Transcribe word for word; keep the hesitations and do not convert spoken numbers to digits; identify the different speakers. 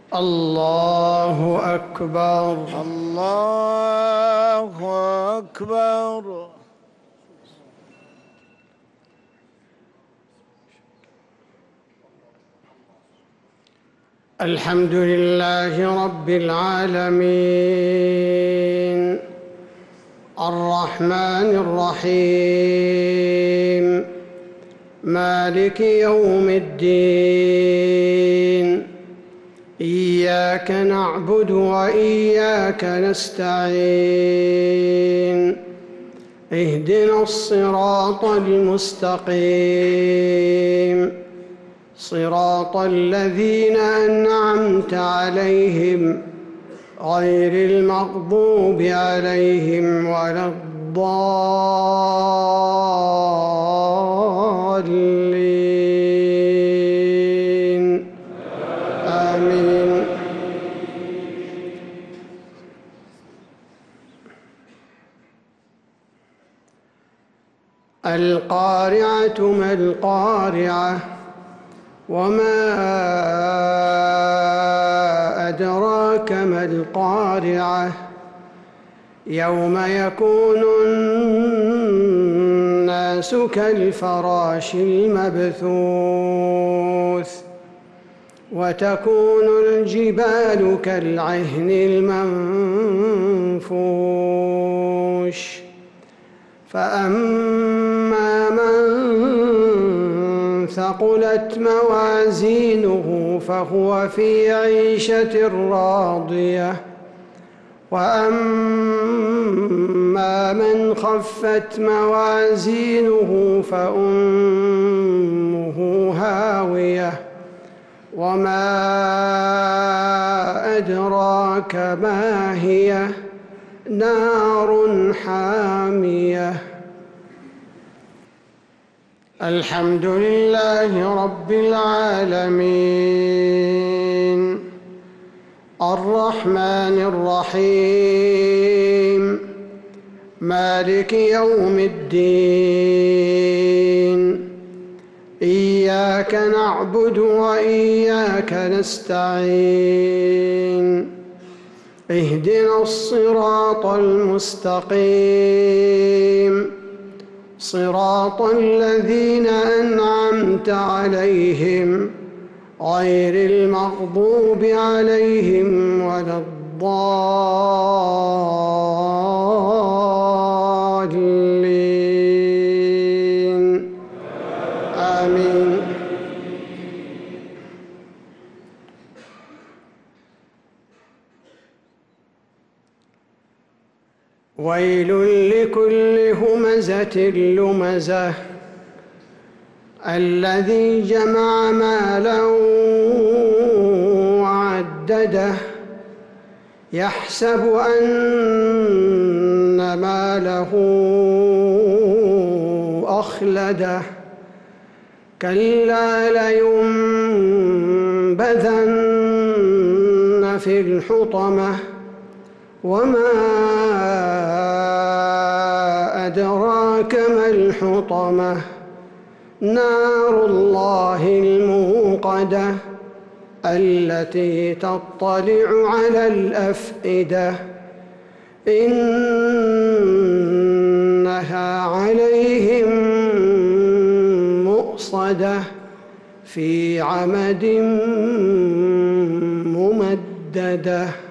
Speaker 1: الله أكبر.
Speaker 2: الله أكبر.
Speaker 1: الحمد لله رب العالمين الرحمن الرحيم مالك يوم الدين إياك نعبد وإياك نستعين اهدنا الصراط المستقيم صراط الذين أنعمت عليهم غير المغضوب عليهم ولا الضالين آمين. القارعة ما القارعة وما أدراك ما القارعة يوم يكون الناس كالفراش المبثوث وتكون الجبال كالعهن المنفوش فأما من ثقلت موازينه فهو في عيشة راضية وأما من خفت موازينه فأمه هاوية وما أدراك ما هي نار حامية. الحمد لله رب العالمين الرحمن الرحيم مالك يوم الدين إياك نعبد وإياك نستعين اهدنا الصراط المستقيم صراط الذين أنعمت عليهم غير المغضوب عليهم ولا الضالين آمين. ويل لكل همزة لمزة الذي جمع مالا وعدده يحسب أن ماله أخلده كلا لينبذن في الحطمة وما أدراك ما الحطمة نار الله الموقدة التي تطلع على الأفئدة إنها عليهم مؤصدة في عمد ممددة.